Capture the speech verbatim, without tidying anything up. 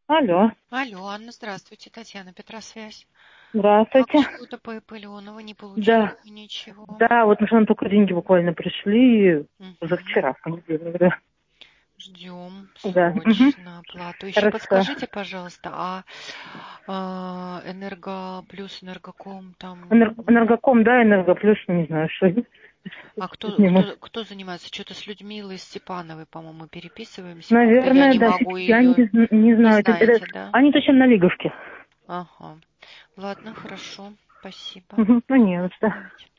Алло, Алло, Анна, здравствуйте, Татьяна, Петросвязь. Как здравствуйте. что-то по Ипылёнову не получили Да, ничего? да, вот уже только деньги буквально пришли Угу. позавчера, в понедельник, да. Ждем Да, угу. срочно оплату. Еще Хорошо. подскажите, пожалуйста, а, а, Энерго плюс Энергоком Энер- там, Энергоком, да, Энергоплюс, не знаю, что а с кто, ним. кто, кто занимается? Что-то с Людмилой Степановой, по-моему, переписываемся. Как-то я Наверное, не да, могу я не, ее, зн- не не знаю, это, это- знаете, да? они точно на Лиговке. Ага. Ладно, хорошо. Спасибо. Угу. Ну, не за что. Давайте.